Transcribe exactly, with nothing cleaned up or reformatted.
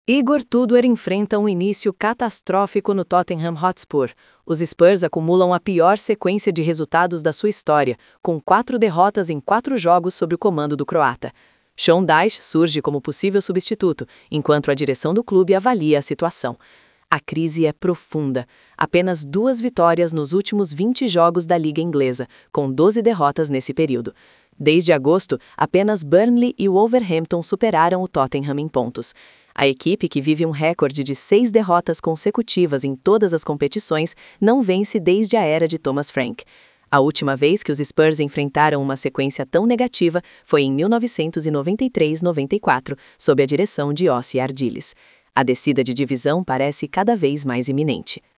Igor Tudor enfrenta um início catastrófico no Tottenham Hotspur. Os Spurs acumulam a pior sequência de resultados da sua história, com quatro derrotas em quatro jogos sob o comando do croata. Sean Dyche surge como possível substituto, enquanto a direção do clube avalia a situação. A crise é profunda. Apenas duas vitórias nos últimos vinte jogos da Liga Inglesa, com doze derrotas nesse período. Desde agosto, apenas Burnley e Wolverhampton superaram o Tottenham em pontos. A equipe, que vive um recorde de seis derrotas consecutivas em todas as competições, não vence desde a era de Thomas Frank. A última vez que os Spurs enfrentaram uma sequência tão negativa foi em mil novecentos e noventa e três noventa e quatro, sob a direção de Ossie Ardiles. A descida de divisão parece cada vez mais iminente.